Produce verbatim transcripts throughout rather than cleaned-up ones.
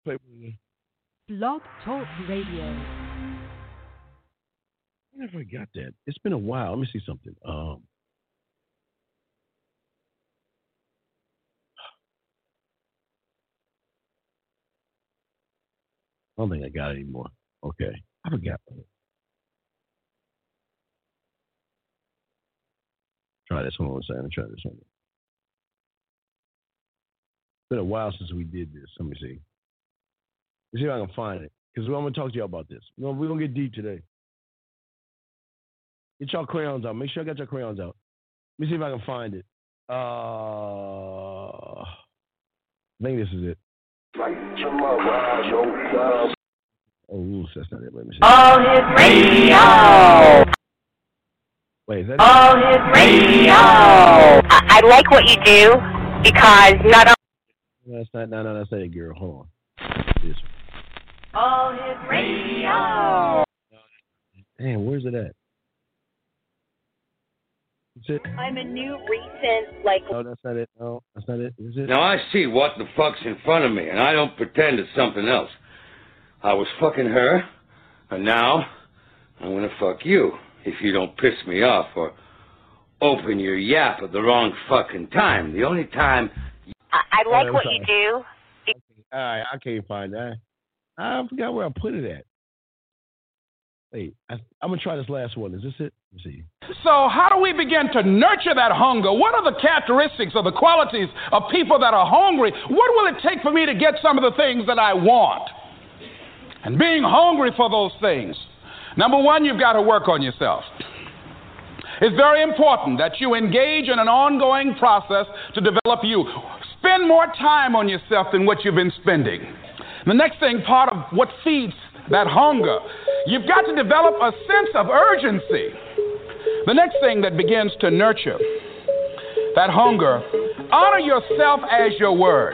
Play. Blog Talk Radio. I never got that. It's been a while. Let me see something. Um, I don't think I got it anymore. Okay. I forgot. Try this. Hold on a second. Try this one. It's been a while since we did this. Let me see. Let's see if I can find it. Because I'm going to talk to y'all about this. We're going to get deep today. Get y'all crayons out. Make sure I got your crayons out. Let me see if I can find it. Uh, I think this is it. Oh, that's not it. Let me see. All his radio. Wait, is that All it? his radio. I, I like what you do because not only. No, that's not. No, no, that's not it, girl. Hold on. This one. All his radio. Damn, where's it at? Is it? I'm a new recent like. No, that's not it. No, that's not it. Is it? Now I see what the fuck's in front of me, and I don't pretend it's something else. I was fucking her, and now I'm gonna fuck you if you don't piss me off or open your yap at the wrong fucking time. The only time. I, I like Oh, what sorry. you do. All right, I can't find that. I forgot where I put it at. Wait, I, I'm gonna try this last one. Is this it? Let's see. So how do we begin to nurture that hunger? What are the characteristics or the qualities of people that are hungry? What will it take for me to get some of the things that I want? And being hungry for those things. Number one, you've got to work on yourself. It's very important that you engage in an ongoing process to develop you. Spend more time on yourself than what you've been spending. The next thing, part of what feeds that hunger, you've got to develop a sense of urgency. The next thing that begins to nurture that hunger, honor yourself as your word.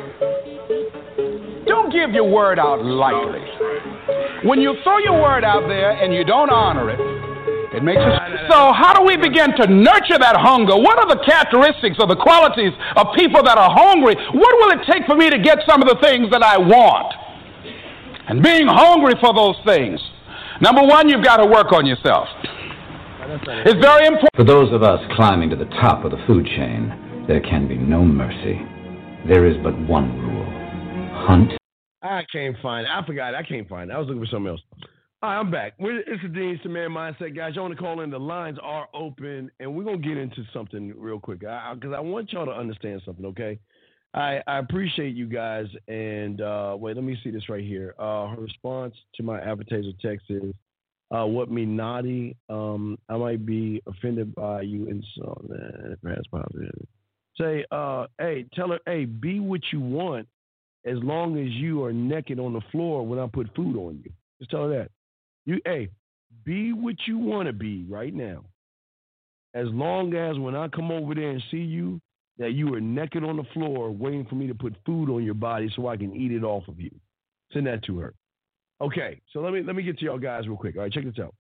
Don't give your word out lightly. When you throw your word out there and you don't honor it, it makes us. So how do we begin to nurture that hunger? What are the characteristics or the qualities of people that are hungry? What will it take for me to get some of the things that I want? And being hungry for those things. Number one, you've got to work on yourself. It's very important. For those of us climbing to the top of the food chain, there can be no mercy. There is but one rule. Hunt. I can't find it. I forgot it. I can't find it. I was looking for something else. All right, I'm back. We're, it's the Dean Man Mindset, guys. You want to call in? The lines are open, and we're going to get into something real quick because I, I, I want y'all to understand something, okay? I, I appreciate you guys, and uh, wait, let me see this right here. Uh, her response to my advertiser text is, uh, what me naughty? Um, I might be offended by you and so that perhaps positive. Say, uh, hey, tell her, hey, be what you want as long as you are naked on the floor when I put food on you. Just tell her that. You, hey, be what you want to be right now. As long as when I come over there and see you, that you are naked on the floor waiting for me to put food on your body so I can eat it off of you. Send that to her. Okay, so let me let me get to y'all guys real quick. All right, check this out.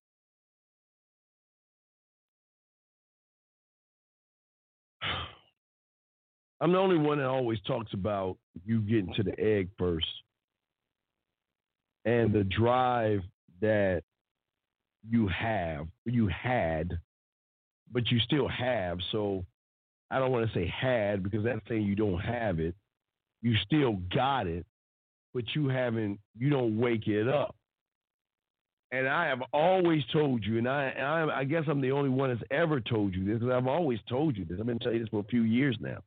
I'm the only one that always talks about you getting to the egg first and the drive that you have, you had, but you still have. So I don't want to say had because that's saying you don't have it. You still got it, but you haven't, you don't wake it up. And I have always told you, and I, I, I guess I'm the only one that's ever told you this because I've always told you this. I've been telling you this for a few years now.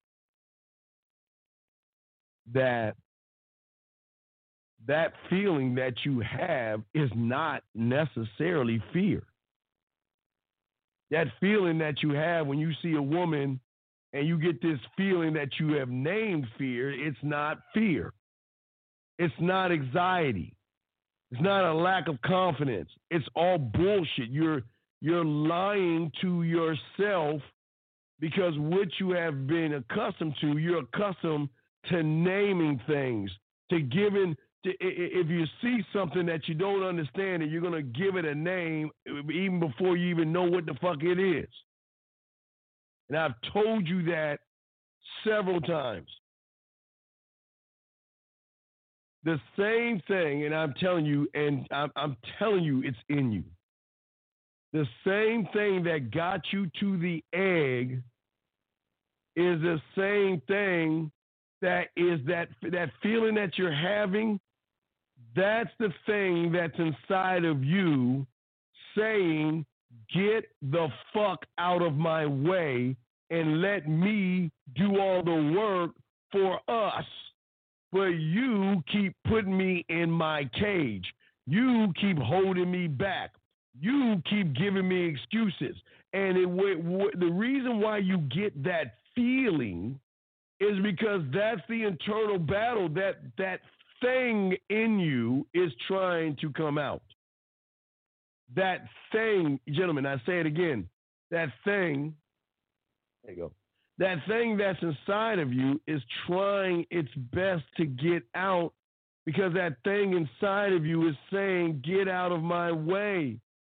That that feeling that you have is not necessarily fear. That feeling that you have when you see a woman and you get this feeling that you have named fear, it's not fear. It's not anxiety. It's not a lack of confidence. It's all bullshit. You're you're lying to yourself because what you have been accustomed to, you're accustomed to naming things, to giving, to, if you see something that you don't understand, and you're going to give it a name even before you even know what the fuck it is. And I've told you that several times. The same thing, and I'm telling you, and I'm, I'm telling you, it's in you. The same thing that got you to the egg is the same thing that is that that feeling that you're having. That's the thing that's inside of you saying, get the fuck out of my way and let me do all the work for us. But you keep putting me in my cage. You keep holding me back. You keep giving me excuses. And it, w- w- the reason why you get that feeling is because that's the internal battle that that thing in you is trying to come out. That thing, gentlemen, I say it again, that thing, there you go. That thing that's inside of you is trying its best to get out because that thing inside of you is saying, get out of my way.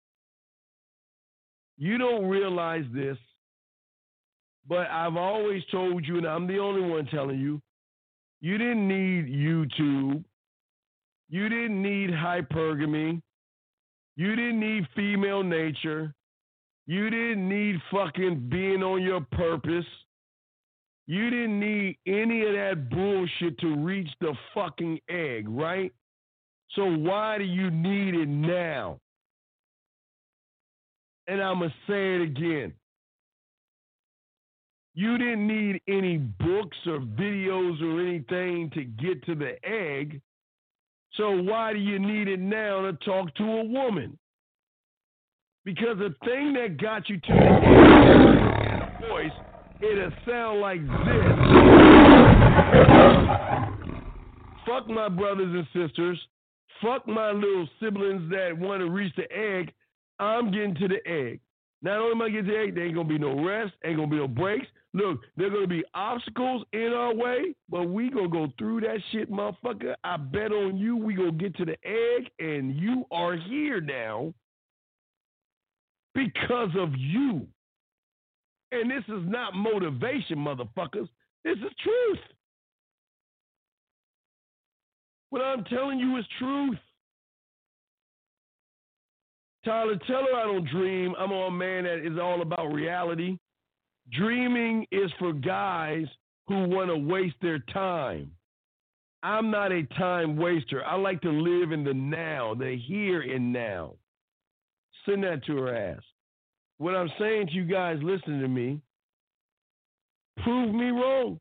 You don't realize this, but I've always told you, and I'm the only one telling you, you didn't need YouTube. You didn't need hypergamy. You didn't need female nature. You didn't need fucking being on your purpose. You didn't need any of that bullshit to reach the fucking egg, right? So why do you need it now? And I'm going to say it again. You didn't need any books or videos or anything to get to the egg. So why do you need it now to talk to a woman? Because the thing that got you to the egg, voice, it'll sound like this. Fuck my brothers and sisters. Fuck my little siblings that want to reach the egg. I'm getting to the egg. Not only am I getting to the egg, there ain't going to be no rest, ain't going to be no breaks. Look, there are going to be obstacles in our way, but we going to go through that shit, motherfucker. I bet on you we going to get to the egg, and you are here now because of you. And this is not motivation, motherfuckers. This is truth. What I'm telling you is truth. Tyler, tell her I don't dream. I'm a man that is all about reality. Dreaming is for guys who want to waste their time. I'm not a time waster. I like to live in the now, the here and now. Send that to her ass. What I'm saying to you guys listening to me, prove me wrong.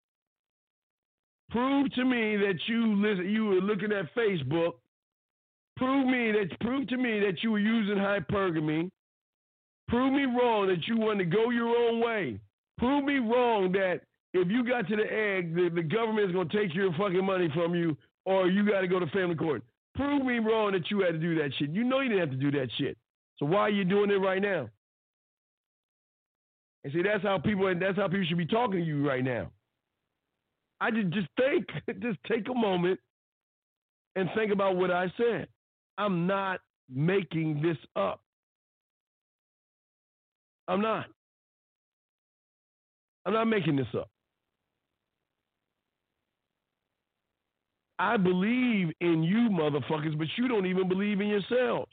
Prove to me that you listen, you were looking at Facebook. Prove me that prove to me that you were using hypergamy. Prove me wrong that you want to go your own way. Prove me wrong that if you got to the egg, the, the government is going to take your fucking money from you, or you got to go to family court. Prove me wrong that you had to do that shit. You know you didn't have to do that shit. So why are you doing it right now? And see, that's how people that's how people should be talking to you right now. I just just think, just take a moment and think about what I said. I'm not making this up. I'm not. I'm not making this up. I believe in you motherfuckers, but you don't even believe in yourselves.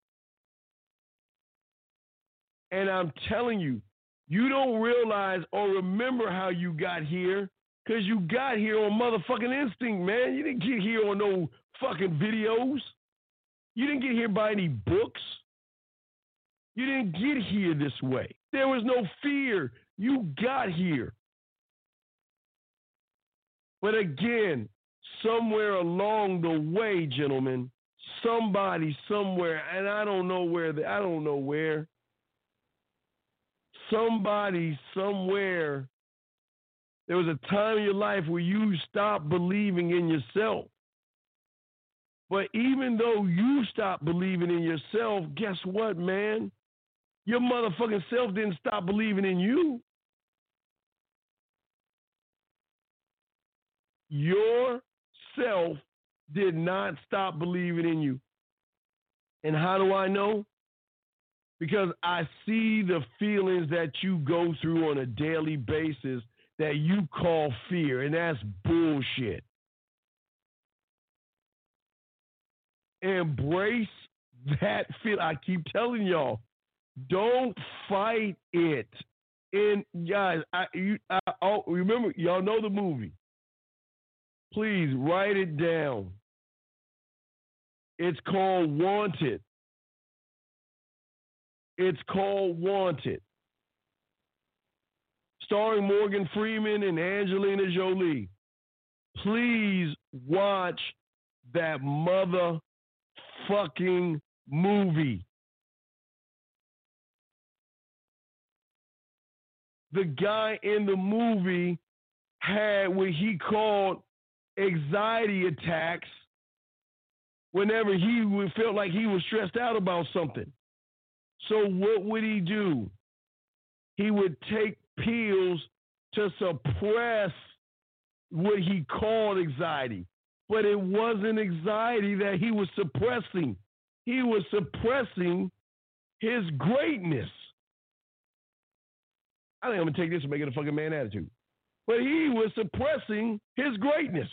And I'm telling you, you don't realize or remember how you got here because you got here on motherfucking instinct, man. You didn't get here on no fucking videos. You didn't get here by any books. You didn't get here this way. There was no fear. You got here. But again, somewhere along the way, gentlemen, somebody somewhere, and I don't know where, the, I don't know where, somebody somewhere, there was a time in your life where you stopped believing in yourself. But even though you stopped believing in yourself, guess what, man? Your motherfucking self didn't stop believing in you. Your self did not stop believing in you. And how do I know? Because I see the feelings that you go through on a daily basis that you call fear, and that's bullshit. Embrace that feel. I keep telling y'all, don't fight it. And guys, I, you, I oh, remember, y'all know the movie. Please write it down. It's called Wanted. It's called Wanted. Starring Morgan Freeman and Angelina Jolie. Please watch that motherfucking movie. The guy in the movie had what he called anxiety attacks whenever he felt like he was stressed out about something. So what would he do? He would take pills to suppress what he called anxiety. But it wasn't anxiety that he was suppressing. He was suppressing his greatness. I think I'm going to take this and make it a fucking man attitude. But he was suppressing his greatness.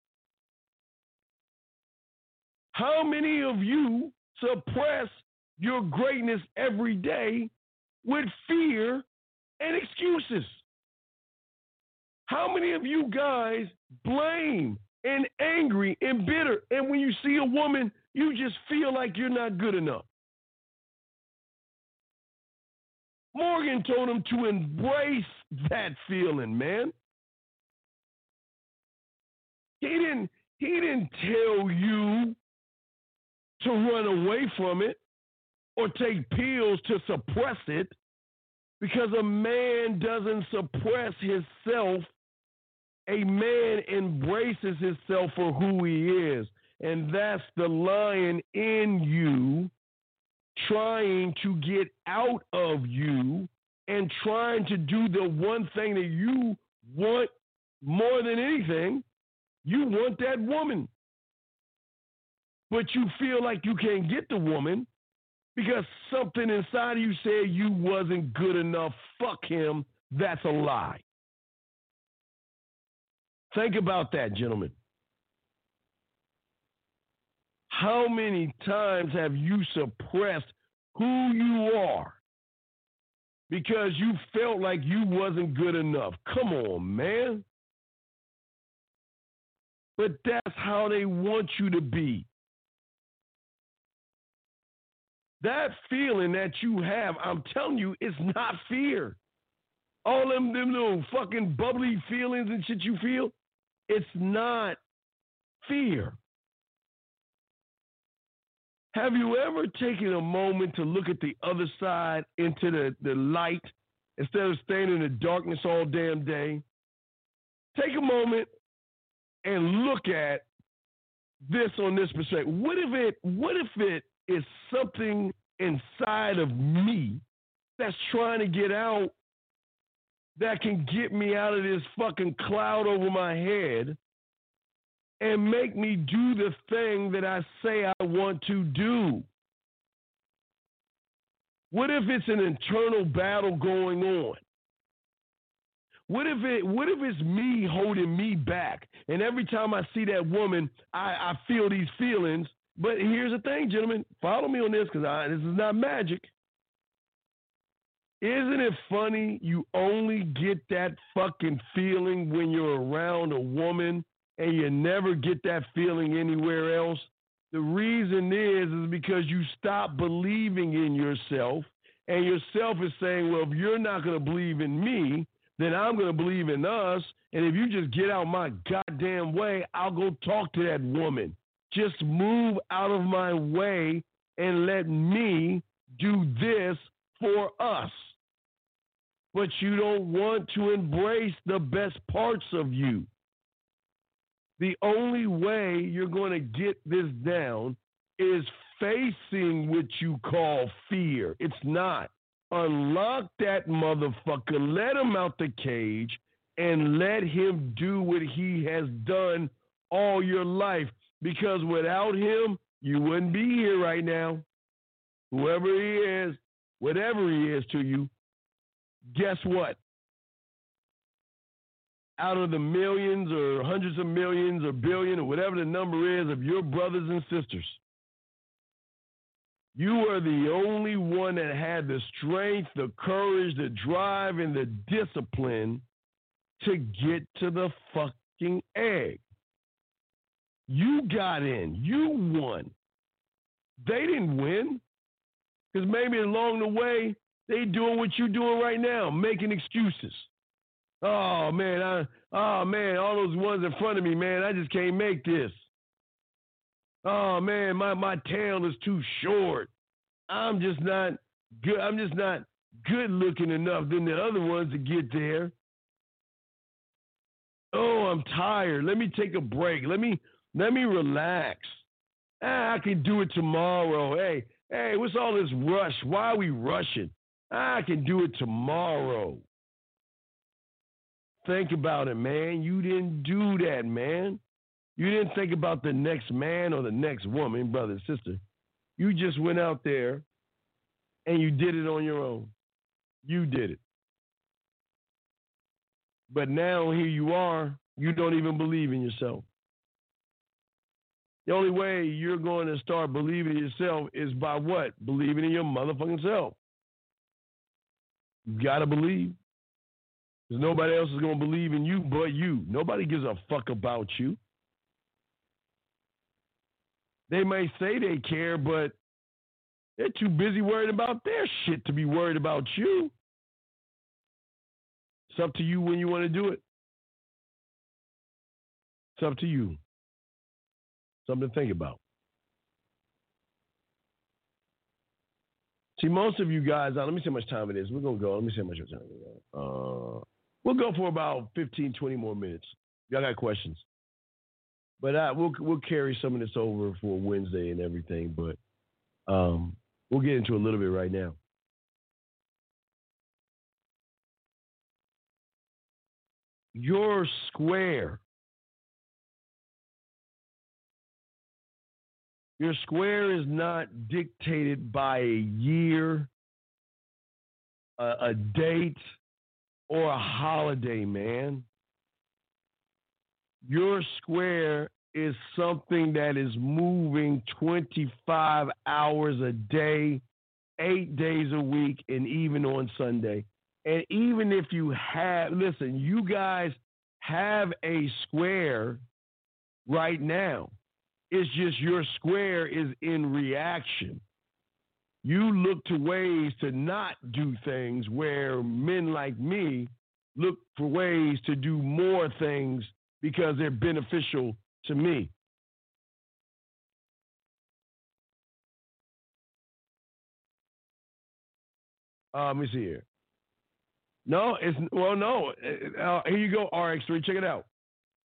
How many of you suppress your greatness every day with fear and excuses? How many of you guys blame and angry and bitter, and when you see a woman, you just feel like you're not good enough? Morgan told him to embrace that feeling, man. He didn't, he didn't tell you to run away from it or take pills to suppress it, because a man doesn't suppress himself. A man embraces himself for who he is, and that's the lion in you trying to get out of you and trying to do the one thing that you want more than anything. You want that woman. But you feel like you can't get the woman because something inside of you said you wasn't good enough. Fuck him. That's a lie. Think about that, gentlemen. How many times have you suppressed who you are because you felt like you wasn't good enough? Come on, man. But that's how they want you to be. That feeling that you have, I'm telling you, it's not fear. All them, them little fucking bubbly feelings and shit you feel, it's not fear. Have you ever taken a moment to look at the other side into the, the light instead of staying in the darkness all damn day? Take a moment and look at this on this perspective. What if it, what if it is something inside of me that's trying to get out that can get me out of this fucking cloud over my head and make me do the thing that I say I want to do? What if it's an internal battle going on? What if it? What if it's me holding me back? And every time I see that woman, I, I feel these feelings. But here's the thing, gentlemen. Follow me on this, because this is not magic. Isn't it funny you only get that fucking feeling when you're around a woman and you never get that feeling anywhere else? The reason is, is because you stop believing in yourself, and yourself is saying, well, if you're not going to believe in me, then I'm going to believe in us. And if you just get out my goddamn way, I'll go talk to that woman. Just move out of my way and let me do this for us. But you don't want to embrace the best parts of you. The only way you're going to get this down is facing what you call fear. It's not. Unlock that motherfucker, let him out the cage, and let him do what he has done all your life. Because without him, you wouldn't be here right now. Whoever he is, whatever he is to you, guess what? Out of the millions or hundreds of millions or billion or whatever the number is of your brothers and sisters, You are the only one that had the strength, the courage, the drive, and the discipline to get to the fucking egg. You got in. You won. They didn't win. Because maybe along the way, they doing what you're doing right now, making excuses. Oh, man, I, oh, man, all those ones in front of me, man, I just can't make this. Oh, man, my, my tail is too short. I'm just not good. I'm just not good looking enough than the other ones to get there. Oh, I'm tired. Let me take a break. Let me let me relax. Ah, I can do it tomorrow. Hey, hey, what's all this rush? Why are we rushing? Ah, I can do it tomorrow. Think about it, man. You didn't do that, man. You didn't think about the next man or the next woman, brother and sister. You just went out there and you did it on your own. You did it. But now here you are, you don't even believe in yourself. The only way you're going to start believing in yourself is by what? Believing in your motherfucking self. You got to believe. Because nobody else is going to believe in you but you. Nobody gives a fuck about you. They may say they care, but they're too busy worried about their shit to be worried about you. It's up to you when you want to do it. It's up to you. Something to think about. See, most of you guys, uh, let me see how much time it is. We're going to go. Let me see how much time we got. Uh, we'll go for about fifteen, twenty more minutes. Y'all got questions. But uh, we'll we'll carry some of this over for Wednesday and everything. But um, we'll get into a little bit right now. Your square. Your square is not dictated by a year, a, a date, or a holiday, man. Your square is something that is moving twenty-five hours a day, eight days a week, and even on Sunday. And even if you have, listen, you guys have a square right now. It's just your square is in reaction. You look to ways to not do things where men like me look for ways to do more things because they're beneficial to me. Uh, let me see here. No, it's, well, no. Uh, here you go, R X three. Check it out.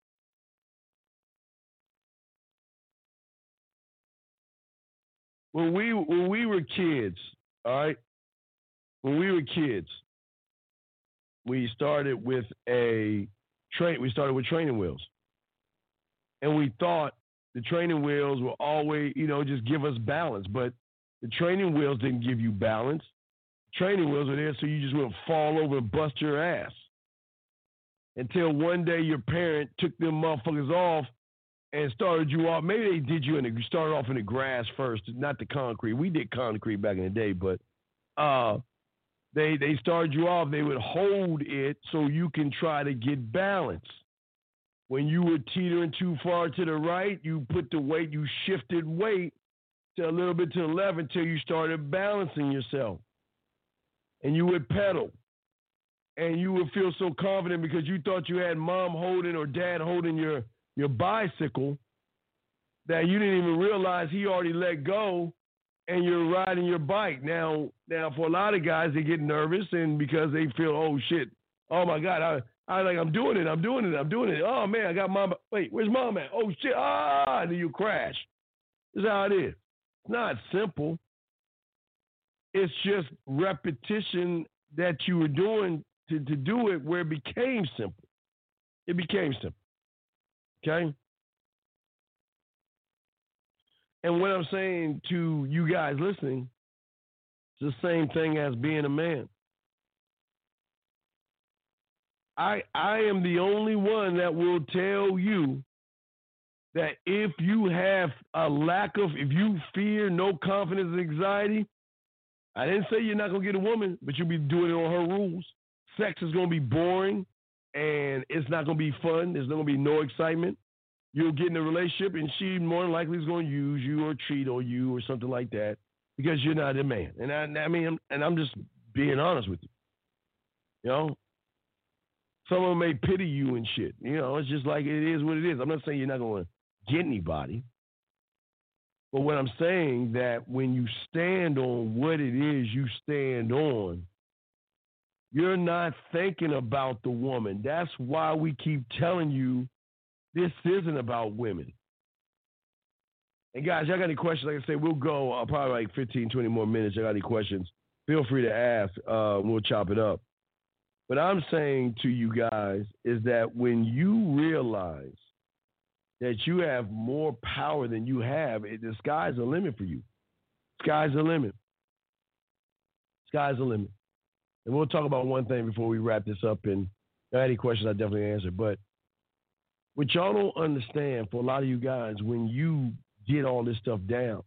When we when we were kids, all right, when we were kids, we started with a train. We started with training wheels, and we thought the training wheels will always, you know, just give us balance. But the training wheels didn't give you balance. Training wheels were there so you just wouldn't fall over and bust your ass. Until one day your parent took them motherfuckers off and started you off. Maybe they did you in the, you started off in the grass first, not the concrete. We did concrete back in the day, but uh, they they started you off. They would hold it so you can try to get balance. When you were teetering too far to the right, you put the weight, you shifted weight to a little bit to the left until you started balancing yourself. And you would pedal. And you would feel so confident because you thought you had mom holding or dad holding your your bicycle that you didn't even realize he already let go and you're riding your bike. Now, now for a lot of guys, they get nervous and because they feel, oh shit, oh my God, I, I like, I'm doing it, I'm doing it, I'm doing it. Oh man, I got mom, wait, where's mom at? Oh shit, ah, and then you crash. This is how it is. It's not simple. It's just repetition that you were doing to, to do it where it became simple. It became simple. Okay? And what I'm saying to you guys listening, it's the same thing as being a man. I I am the only one that will tell you that if you have a lack of, if you fear, no confidence, and anxiety, I didn't say you're not going to get a woman, but you'll be doing it on her rules. Sex is going to be boring, and it's not going to be fun. There's not going to be no excitement. You'll get in a relationship, and she more than likely is going to use you or cheat on you or something like that because you're not a man. And I, I mean, I'm, and I'm just being honest with you. You know? Some of them may pity you and shit. You know, it's just like it is what it is. I'm not saying you're not going to get anybody. But what I'm saying that when you stand on what it is you stand on, you're not thinking about the woman. That's why we keep telling you this isn't about women. And guys, y'all got any questions? Like I say, we'll go uh, probably like fifteen, twenty more minutes. Y'all got any questions? Feel free to ask. Uh, we'll chop it up. What I'm saying to you guys is that when you realize that you have more power than you have, it, the sky's the limit for you. Sky's the limit. Sky's the limit. And we'll talk about one thing before we wrap this up. And if you have any questions, I definitely answer. But what y'all don't understand for a lot of you guys, when you get all this stuff down,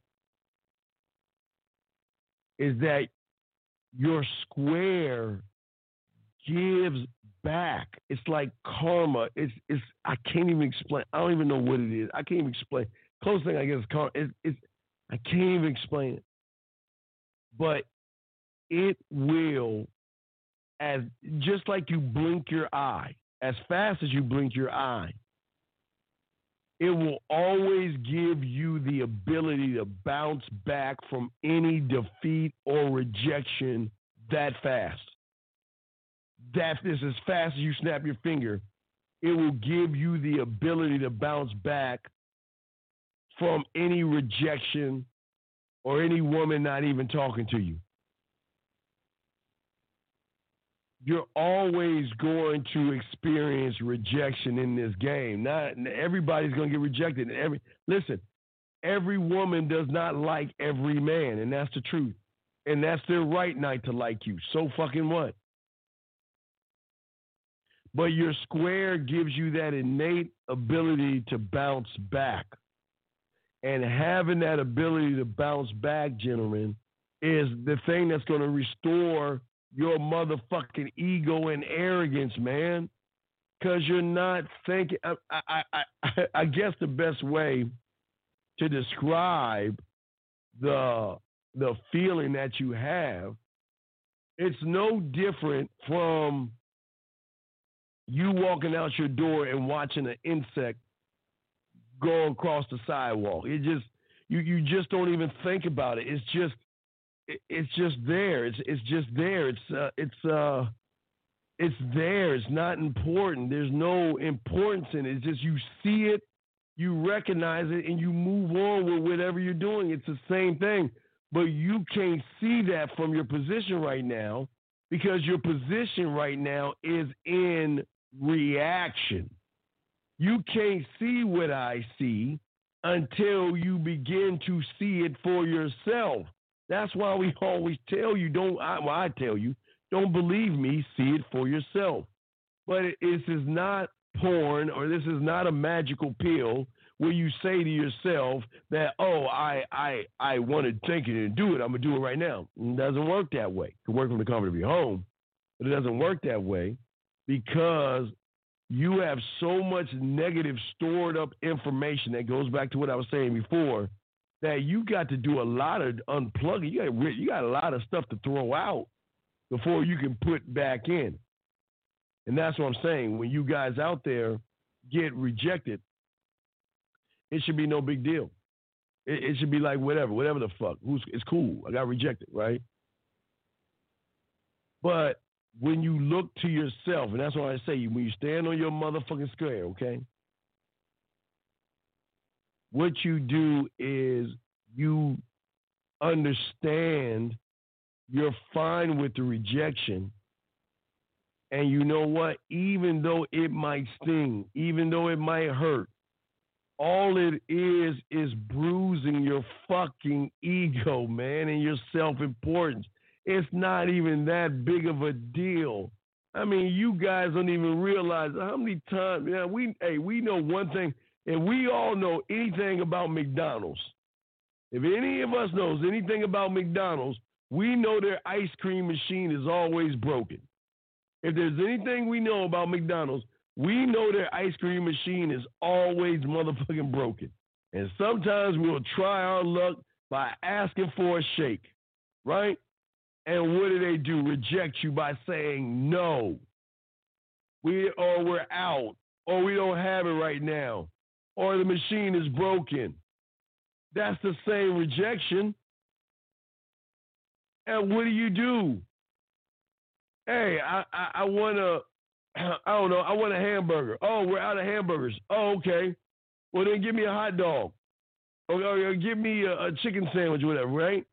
is that your square gives back. It's like karma. It's it's. I can't even explain. I don't even know what it is. I can't even explain. Close thing I guess is karma. It's, it's I can't even explain it. But it will, as just like you blink your eye, as fast as you blink your eye, it will always give you the ability to bounce back from any defeat or rejection that fast. That is as fast as you snap your finger. It will give you the ability to bounce back from any rejection or any woman not even talking to you. You're always going to experience rejection in this game. Not everybody's going to get rejected. Every listen, every woman does not like every man, and that's the truth. And that's their right not to like you. So fucking what? But your square gives you that innate ability to bounce back. And having that ability to bounce back, gentlemen, is the thing that's going to restore your motherfucking ego and arrogance, man. Because you're not thinking. I, I, I, I guess the best way to describe the the feeling that you have, it's no different from you walking out your door and watching an insect go across the sidewalk. It just you you just don't even think about it. It's just it, it's just there. It's it's just there. It's uh, it's uh it's there. It's not important. There's no importance in it. It's just you see it, you recognize it, and you move on with whatever you're doing. It's the same thing. But you can't see that from your position right now because your position right now is in reaction. You can't see what I see until you begin to see it for yourself. That's why we always tell you, don't, I, well, I tell you, don't believe me, see it for yourself. But it, this is not porn or this is not a magical pill where you say to yourself that, oh, I I I want to think it and do it. I'm going to do it right now. It doesn't work that way. It can work from the comfort of your home, but it doesn't work that way because you have so much negative stored up information that goes back to what I was saying before that you got to do a lot of unplugging. You got, you got a lot of stuff to throw out before you can put back in. And that's what I'm saying. When you guys out there get rejected, it should be no big deal. It, it should be like whatever, whatever the fuck. Who's, it's cool. I got rejected, right? But when you look to yourself, and that's why I say, when you stand on your motherfucking square, okay? What you do is you understand you're fine with the rejection. And you know what? Even though it might sting, even though it might hurt, all it is is bruising your fucking ego, man, and your self-importance. It's not even that big of a deal. I mean, you guys don't even realize how many times. Yeah, we hey, we know one thing. if we all know anything about McDonald's, if any of us knows anything about McDonald's, we know their ice cream machine is always broken. If there's anything we know about McDonald's, we know their ice cream machine is always motherfucking broken. And sometimes we'll try our luck by asking for a shake, right? And what do they do? Reject you by saying no. We or we're out, or we don't have it right now, or the machine is broken. That's the same rejection. And what do you do? Hey, I, I, I want a, I don't know, I want a hamburger. Oh, we're out of hamburgers. Oh, okay. Well, then give me a hot dog. Or, or give me a, a chicken sandwich, whatever, right?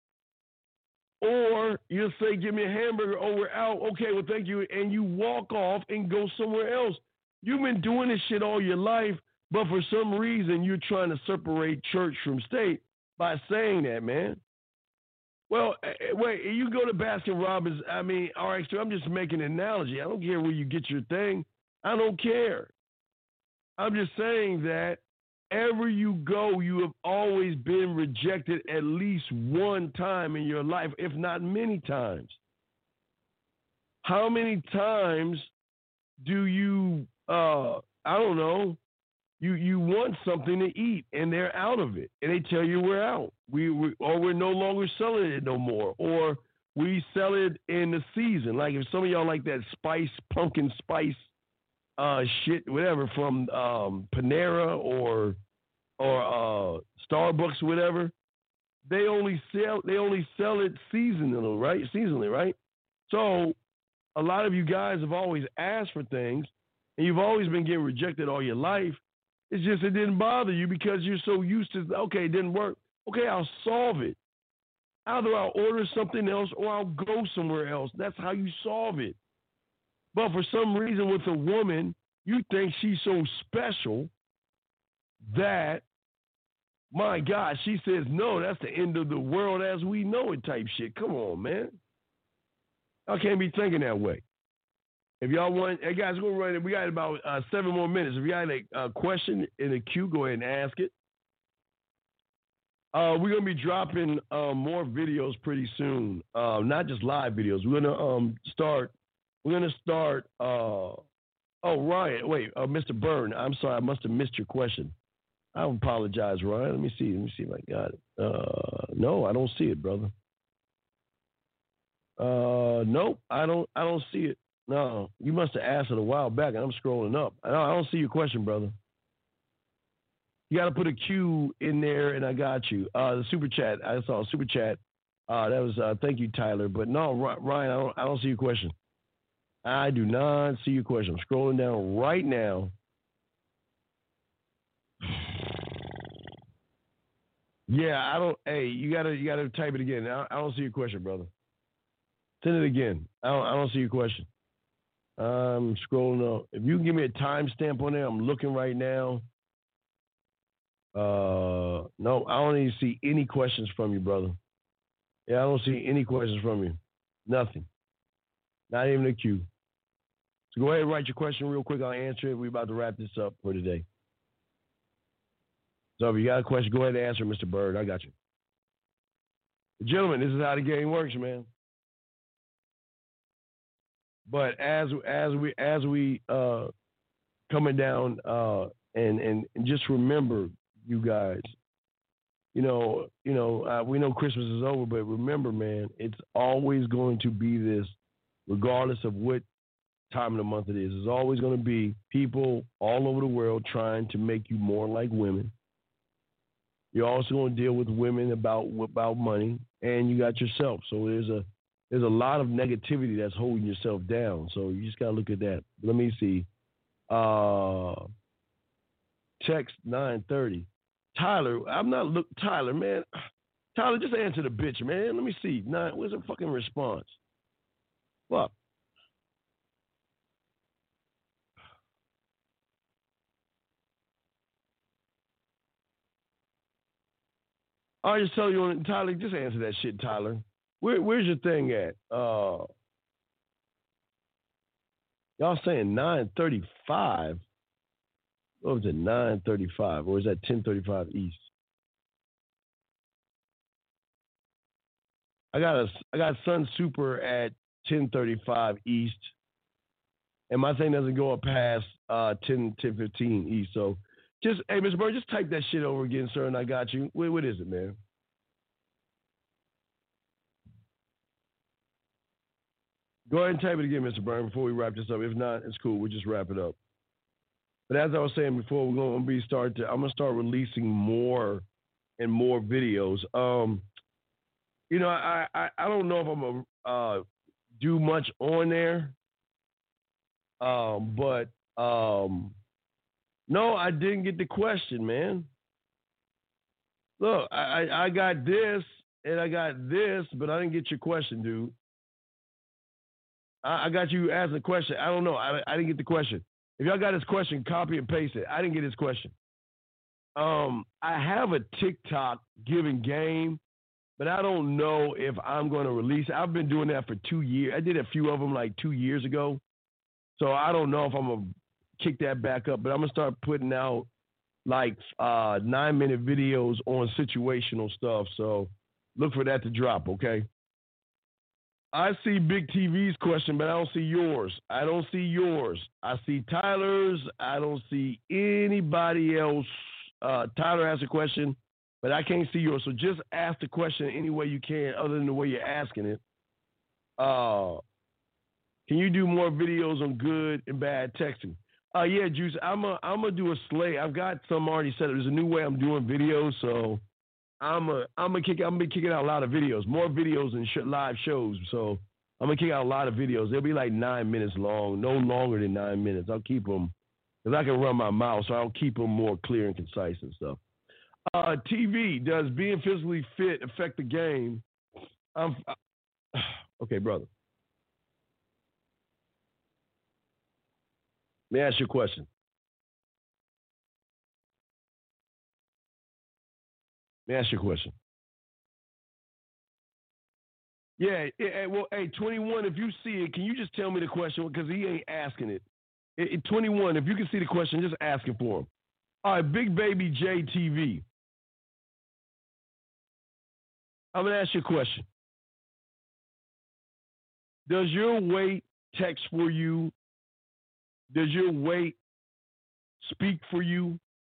Or you'll say, give me a hamburger. Oh, we're out. Okay, well, thank you. And you walk off and go somewhere else. You've been doing this shit all your life, but for some reason, you're trying to separate church from state by saying that, man. Well, wait, you go to Baskin Robbins. I mean, all right, so I'm just making an analogy. I don't care where you get your thing. I don't care. I'm just saying that wherever you go, you have always been rejected at least one time in your life, if not many times. How many times do you, uh, I don't know, you, you want something to eat and they're out of it and they tell you we're out. We, we or we're no longer selling it no more, or we sell it in the season. Like if some of y'all like that spice, pumpkin spice uh, shit, whatever, from um, Panera or or uh, Starbucks, whatever, they only sell they only sell it seasonally, right? Seasonally, right? So a lot of you guys have always asked for things, and you've always been getting rejected all your life. It's just it didn't bother you because you're so used to, okay, it didn't work. Okay, I'll solve it. Either I'll order something else or I'll go somewhere else. That's how you solve it. But for some reason with a woman, you think she's so special that, my God, she says, no, that's the end of the world as we know it type shit. Come on, man. I can't be thinking that way. If y'all want, hey guys, we're running. We got about uh, seven more minutes. If you got a uh, question in the queue, go ahead and ask it. Uh, we're gonna be dropping uh, more videos pretty soon. Uh, not just live videos. We're gonna um, start. We're gonna start. Uh, oh, Ryan, wait, uh, Mister Byrne. I'm sorry, I must have missed your question. I apologize, Ryan. Let me see. Let me see if I got it. Uh, no, I don't see it, brother. Uh, nope, I don't. I don't see it. No, you must have asked it a while back, and I'm scrolling up. I don't, I don't see your question, brother. You got to put a Q in there, and I got you. Uh, the super chat, I saw a super chat. Uh, that was uh, thank you, Tyler. But no, Ryan, I don't, I don't see your question. I do not see your question. I'm scrolling down right now. Yeah, I don't. Hey, you gotta, you gotta type it again. I, I don't see your question, brother. Send it again. I don't, I don't see your question. I'm scrolling up. If you can give me a timestamp on there, I'm looking right now. Uh, no, I don't even see any questions from you, brother. Yeah, I don't see any questions from you. Nothing. Not even a Q. So go ahead and write your question real quick. I'll answer it. We're about to wrap this up for today. So if you got a question, go ahead and answer, Mister Bird. I got you. Gentlemen, this is how the game works, man. But as as we as we uh, coming down uh, and, and and just remember, you guys, you know, you know, uh, we know Christmas is over, but remember, man, it's always going to be this, regardless of what time of the month it is. There's always going to be people all over the world trying to make you more like women. You're also going to deal with women about about money, and you got yourself. So there's a there's a lot of negativity that's holding yourself down. So you just got to look at that. Let me see. Uh, text nine thirty. Tyler, I'm not look. Tyler, man. Tyler, just answer the bitch, man. Let me see. Nine. Where's the fucking response? Fuck. I'll just tell you, Tyler, just answer that shit, Tyler. Where, where's your thing at? Uh, y'all saying nine thirty-five. What was it, nine thirty-five, or is that ten thirty-five East? I got a, I got Sun Super at ten thirty-five East, and my thing doesn't go up past uh, ten, ten fifteen East. So just, hey, Mister Bird, just type that shit over again, sir, and I got you. What, what is it, man? Go ahead and type it again, Mister Byrne, before we wrap this up. If not, it's cool. We'll just wrap it up. But as I was saying before, we're going to be start to, I'm going to start releasing more and more videos. Um, you know, I, I, I don't know if I'm going to uh, do much on there. Um, but, um, no, I didn't get the question, man. Look, I, I got this and I got this, but I didn't get your question, dude. I, I got you asking the question. I don't know. I, I didn't get the question. If y'all got his question, copy and paste it. I didn't get his question. Um, I have a TikTok giving game, but I don't know if I'm going to release it. I've been doing that for two years. I did a few of them like two years ago. So I don't know if I'm going to kick that back up, but I'm going to start putting out like uh, nine-minute videos on situational stuff. So look for that to drop, okay? I see Big T V's question, but I don't see yours. I don't see yours. I see Tyler's. I don't see anybody else. Uh, Tyler asked a question, but I can't see yours. So just ask the question any way you can other than the way you're asking it. Uh, can you do more videos on good and bad texting? Uh, yeah, Juice, I'm a, I'm going to do a slate. I've got some already set up. There's a new way I'm doing videos, so I'm a, I'm gonna kick. I'm gonna be kicking out a lot of videos, more videos than sh- live shows. So I'm gonna kick out a lot of videos. They'll be like nine minutes long, no longer than nine minutes. I'll keep them because I can run my mouth, so I'll keep them more clear and concise and stuff. Uh, T V, does being physically fit affect the game? Um, okay, brother. Let me ask you a question. Let me ask you a question. Yeah, yeah, well, hey, twenty-one, if you see it, can you just tell me the question? Because he ain't asking it. it, it. twenty-one, if you can see the question, just ask it for him. All right, Big Baby J T V. I'm going to ask you a question. Does your weight text for you? Does your weight speak for you?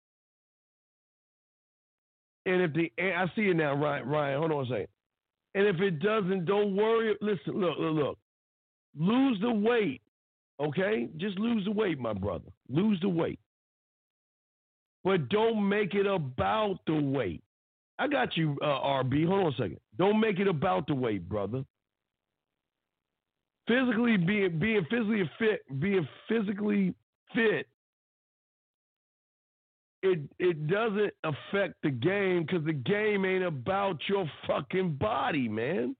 And if the, I see it now, Ryan, Ryan, hold on a second. And if it doesn't, don't worry. Listen, look, look, look. Lose the weight, okay? Just lose the weight, my brother. Lose the weight. But don't make it about the weight. I got you, uh, R B. Hold on a second. Don't make it about the weight, brother. Physically being being physically fit, being physically fit, it it doesn't affect the game because the game ain't about your fucking body, man.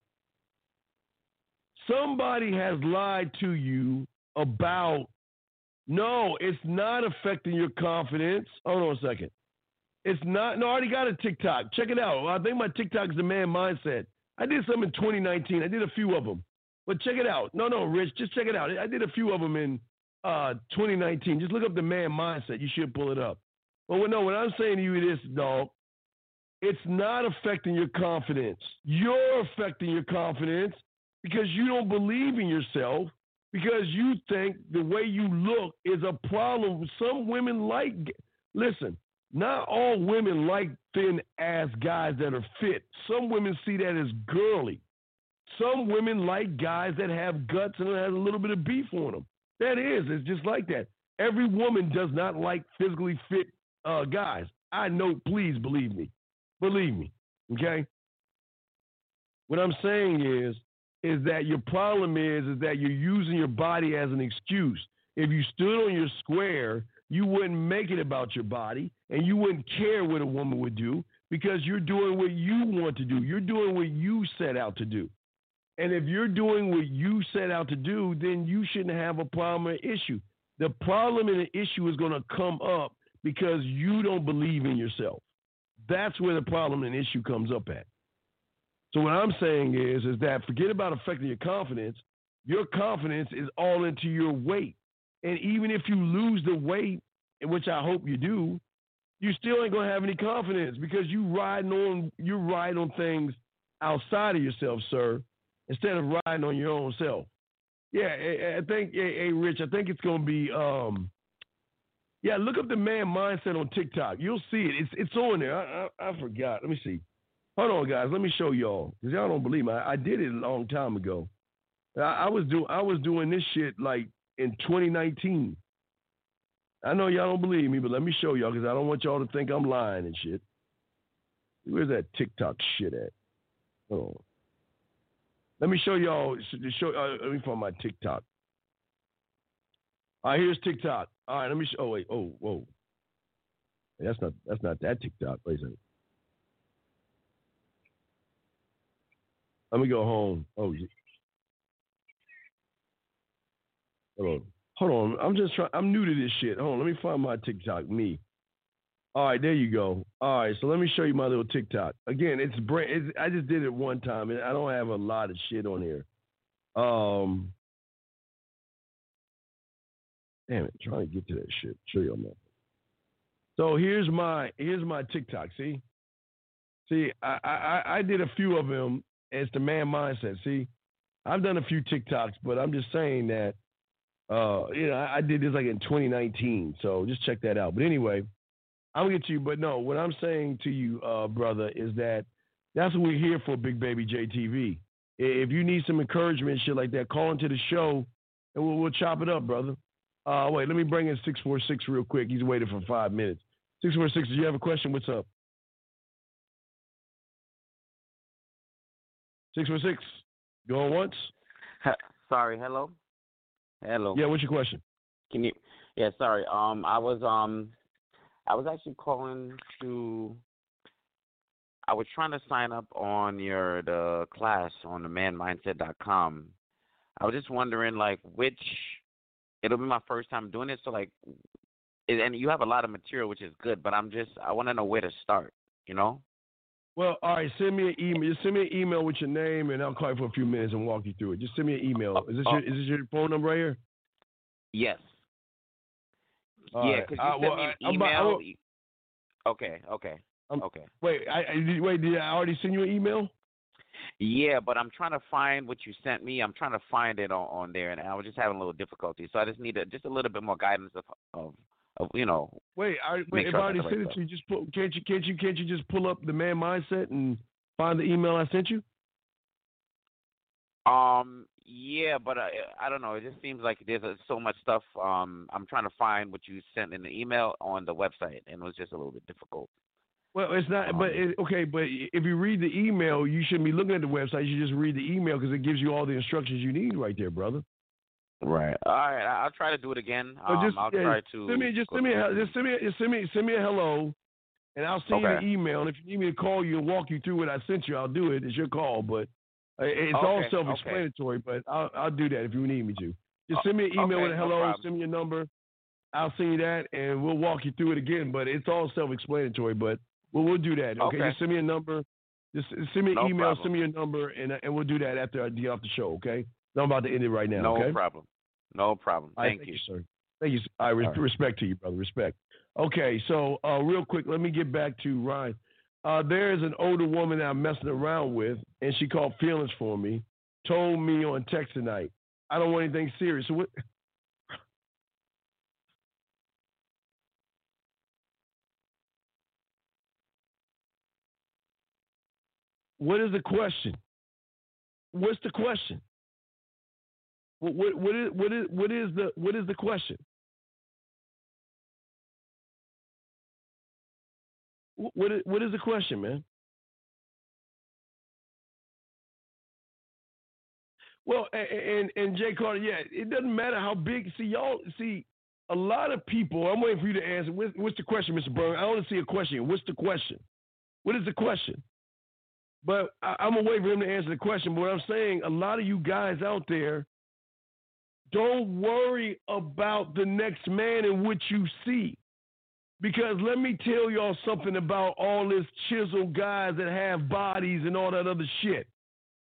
Somebody has lied to you about, no, it's not affecting your confidence. Hold on a second. It's not, no, I already got a TikTok. Check it out. I think my TikTok is the man mindset. I did some in twenty nineteen. I did a few of them. But check it out. No, no, Rich, just check it out. I did a few of them in uh, twenty nineteen. Just look up the man mindset. You should pull it up. But no, what I'm saying to you is, dog, it's not affecting your confidence. You're affecting your confidence because you don't believe in yourself, because you think the way you look is a problem. Some women like, listen, not all women like thin-ass guys that are fit. Some women see that as girly. Some women like guys that have guts and has a little bit of beef on them. That is, it's just like that. Every woman does not like physically fit uh, guys. I know, please believe me. Believe me, okay? What I'm saying is, is that your problem is, is that you're using your body as an excuse. If you stood on your square, you wouldn't make it about your body, and you wouldn't care what a woman would do because you're doing what you want to do. You're doing what you set out to do. And if you're doing what you set out to do, then you shouldn't have a problem or issue. The problem and the issue is going to come up because you don't believe in yourself. That's where the problem and issue comes up at. So what I'm saying is, is that forget about affecting your confidence. Your confidence is all into your weight. And even if you lose the weight, which I hope you do, you still ain't gonna have any confidence because you riding on you riding on things outside of yourself, sir, instead of riding on your own self. Yeah, I, I think, hey, hey, Rich, I think it's gonna be, um, yeah. Look up the man mindset on TikTok. You'll see it. It's it's on there. I, I, I forgot. Let me see. Hold on, guys. Let me show y'all because y'all don't believe me. I, I did it a long time ago. I, I was doing I was doing this shit like in twenty nineteen. I know y'all don't believe me, but let me show y'all because I don't want y'all to think I'm lying and shit. Where's that TikTok shit at? Hold on. Let me show y'all. Show. Uh, let me find my TikTok. All right, here's TikTok. All right, let me. Show, oh wait. Oh whoa. That's not. That's not that TikTok. Wait a second. Let me go home. Oh. Hold on. Hold on. I'm just trying. I'm new to this shit. Hold on. Let me find my TikTok. Me. All right, there you go. All right, so let me show you my little TikTok. Again, it's, brand, it's I just did it one time, and I don't have a lot of shit on here. Um, damn it, trying to get to that shit. Show you on that. So here's my here's my TikTok. See, see, I, I I did a few of them. It's the man mindset. See, I've done a few TikToks, but I'm just saying that. Uh, you know, I, I did this like in twenty nineteen, so just check that out. But anyway. I'll get to you, but no, what I'm saying to you, uh, brother, is that that's what we're here for, Big Baby J T V. If you need some encouragement and shit like that, call into the show, and we'll, we'll chop it up, brother. Uh, wait, let me bring in six four six real quick. He's waiting for five minutes. six four six, do you have a question? What's up? six four six, going once? Sorry, hello? Hello. Yeah, what's your question? Can you, yeah, sorry. Um, I was, um... I was actually calling to, I was trying to sign up on your, the class on the man mindset dot com. I was just wondering, like, which, it'll be my first time doing it, so, like, and you have a lot of material, which is good, but I'm just, I want to know where to start, you know? Well, all right, send me an email. Just send me an email with your name, and I'll call you for a few minutes and walk you through it. Just send me an email. Is this, oh. your, is this your phone number right here? Yes. All yeah, right. because you uh, sent well, me an I, email. I, okay, okay, um, okay. Wait, I, I, wait, did I already send you an email? Yeah, but I'm trying to find what you sent me. I'm trying to find it on, on there, and I was just having a little difficulty. So I just need a, just a little bit more guidance of, of, of you know. Wait, I, wait if sure I already sent it to you, just pull, can't you, can't you, can't you just pull up the man mindset and find the email I sent you? Um. Yeah, but I, I don't know. It just seems like there's a, so much stuff. Um. I'm trying to find what you sent in the email on the website, and it was just a little bit difficult. Well, it's not, um, but it, okay, but if you read the email, you shouldn't be looking at the website. You just read the email because it gives you all the instructions you need right there, brother. Right. All right. I'll try to do it again. Um, just, I'll yeah, try to. Send me, just send me, a, just send me, just send me, send me a hello, and I'll send okay. you the email. And if you need me to call you and walk you through what I sent you, I'll do it. It's your call, but it's okay, all self-explanatory. Okay. But I'll, I'll do that if you need me to. Just send me an email okay, with a hello. No send me your number. I'll send you that, and we'll walk you through it again. But it's all self-explanatory. But we'll we'll do that. Okay. okay. Just send me a number. Just send me an no email. Problem. Send me your number, and and we'll do that after I get off the show. Okay. I'm about to end it right now. No okay? problem. No problem. Thank, right, thank you. you, sir. Thank you. I re- right. respect to you, brother. Respect. Okay, so uh, real quick, let me get back to Ryan. Uh, there is an older woman that I'm messing around with, and she called feelings for me. Told me on text tonight, I don't want anything serious. So what? What is the question? What's the question? What, what, what is what is what is the what is the question? What is, what is the question, man? Well, and and Jay Carter, yeah, it doesn't matter how big. See, y'all, see, a lot of people. I'm waiting for you to answer. What's, what's the question, Mister Byrne? I want to see a question. What's the question? What is the question? But I, I'm gonna wait for him to answer the question. But what I'm saying, a lot of you guys out there, don't worry about the next man and what you see. Because let me tell y'all something about all this chiseled guys that have bodies and all that other shit.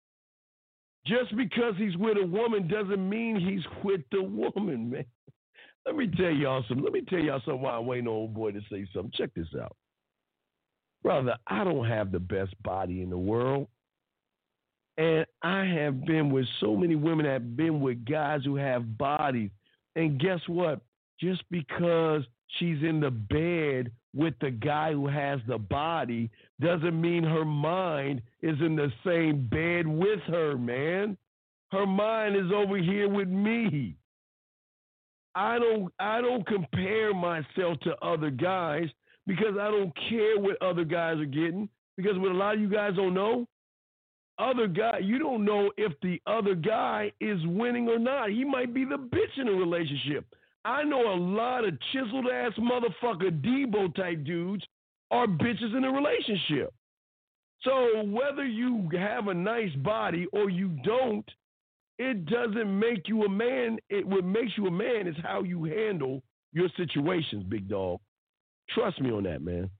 Just because he's with a woman doesn't mean he's with the woman, man. Let me tell y'all something. Let me tell y'all something while I'm waiting on old boy to say something. Check this out. Brother, I don't have the best body in the world. And I have been with so many women that have been with guys who have bodies. And guess what? Just because she's in the bed with the guy who has the body doesn't mean her mind is in the same bed with her, man. Her mind is over here with me. I don't I don't compare myself to other guys because I don't care what other guys are getting. Because what a lot of you guys don't know, other guy, you don't know if the other guy is winning or not. He might be the bitch in a relationship. I know a lot of chiseled ass motherfucker Debo type dudes are bitches in a relationship. So whether you have a nice body or you don't, it doesn't make you a man. It what makes you a man is how you handle your situations, big dog. Trust me on that, man.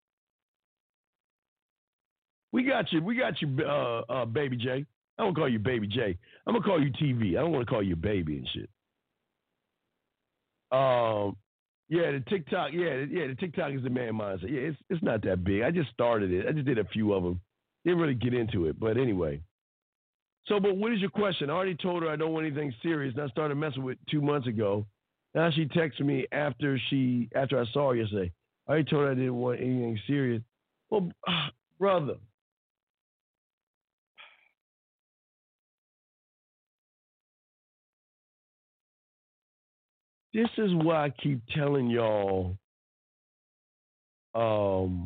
We got you. We got you, uh, uh, Baby J. I don't call you Baby J. I'm gonna call you T V. I don't want to call you baby and shit. Um, yeah, the TikTok. Yeah, yeah, the TikTok is the man mindset. Yeah, it's it's not that big. I just started it. I just did a few of them. Didn't really get into it, but anyway. So, but what is your question? I already told her I don't want anything serious, and I started messing with two months ago. Now she texted me after she after I saw her yesterday. I already told her I didn't want anything serious. Well, uh, brother. This is why I keep telling y'all, um,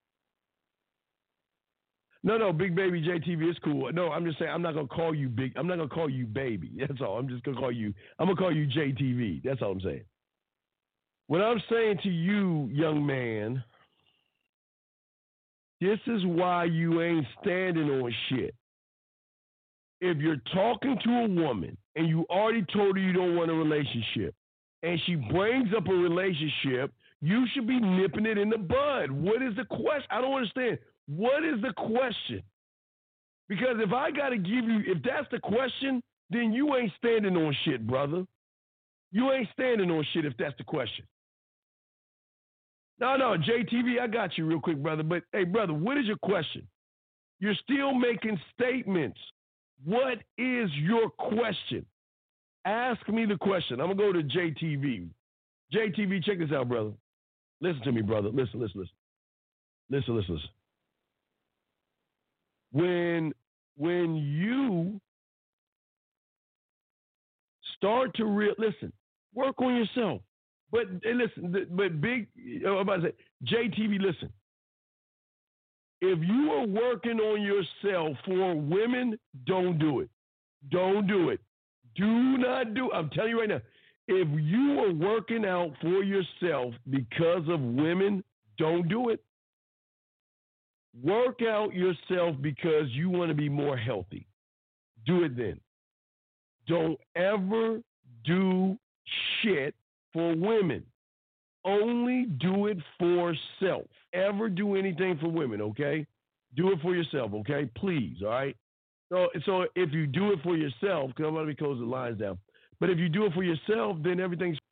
no, no, Big Baby J T V is cool. No, I'm just saying I'm not gonna call you Big. I'm not gonna call you Baby. That's all. I'm just gonna call you. I'm gonna call you J T V. That's all I'm saying. What I'm saying to you, young man, this is why you ain't standing on shit. If you're talking to a woman and you already told her you don't want a relationship, and she brings up a relationship, you should be nipping it in the bud. What is the question? I don't understand. What is the question? Because if I got to give you, if that's the question, then you ain't standing on shit, brother. You ain't standing on shit if that's the question. No, no, J T V, I got you real quick, brother. But, hey, brother, what is your question? You're still making statements. What is your question? Ask me the question. I'm going to go to J T V. J T V, check this out, brother. Listen to me, brother. Listen, listen, listen. Listen, listen, listen. When, when you start to real, listen, work on yourself. But hey, listen, but big, I'm about to say, J T V, listen. If you are working on yourself for women, don't do it. Don't do it. Do not do it. I'm telling you right now, if you are working out for yourself because of women, don't do it. Work out yourself because you want to be more healthy. Do it then. Don't ever do shit for women. Only do it for self. Ever do anything for women, okay? Do it for yourself, okay? Please, all right? So, so if you do it for yourself, because I'm going to be closing the lines down, but if you do it for yourself, then everything's